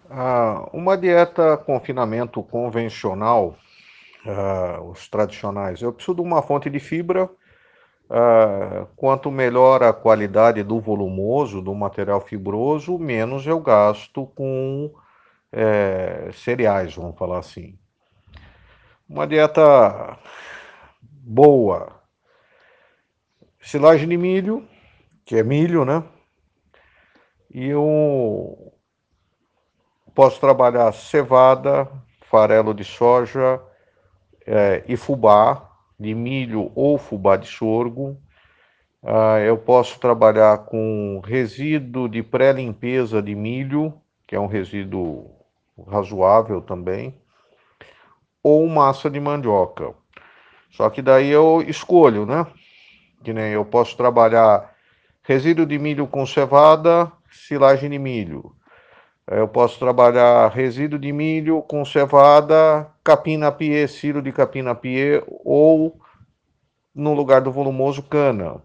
Uma dieta confinamento convencional, os tradicionais, eu preciso de uma fonte de fibra. Quanto melhor a qualidade do volumoso, do material fibroso, menos eu gasto com cereais, vamos falar assim. Uma dieta boa, silagem de milho, que é milho, né? E eu posso trabalhar cevada, farelo de soja, e fubá de milho ou fubá de sorgo. Eu posso trabalhar com resíduo de pré-limpeza de milho, que é um resíduo razoável também, ou massa de mandioca. Só que daí eu escolho, né? Que nem eu posso trabalhar resíduo de milho com cevada, silagem de milho. Eu posso trabalhar resíduo de milho com cevada, capim-napier, silo de capim-napier, ou no lugar do volumoso cana.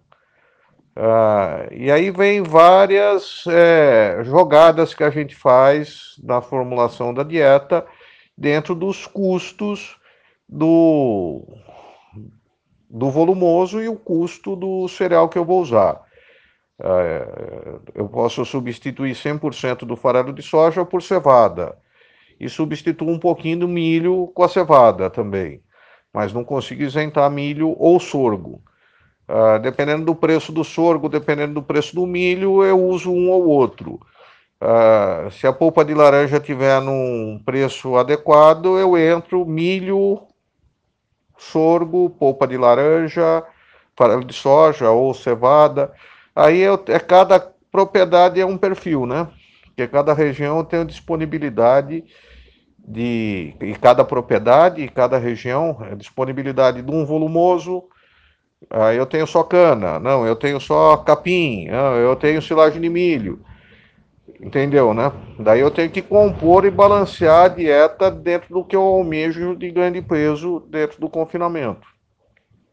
E aí vem várias jogadas que a gente faz na formulação da dieta dentro dos custos do, do volumoso e o custo do cereal que eu vou usar. Eu posso substituir 100% do farelo de soja por cevada e substituo um pouquinho do milho com a cevada também, mas não consigo isentar milho ou sorgo. Dependendo do preço do sorgo, dependendo do preço do milho, eu uso um ou outro. Se a polpa de laranja tiver num preço adequado, eu entro milho, sorgo, polpa de laranja, farelo de soja ou cevada. Cada propriedade é um perfil, né? Porque cada região tem a disponibilidade e cada propriedade e cada região, a disponibilidade de um volumoso. Eu tenho só cana, não, eu tenho só capim, não, eu tenho silagem de milho, entendeu, né? Daí eu tenho que compor e balancear a dieta dentro do que eu almejo de ganho de peso dentro do confinamento.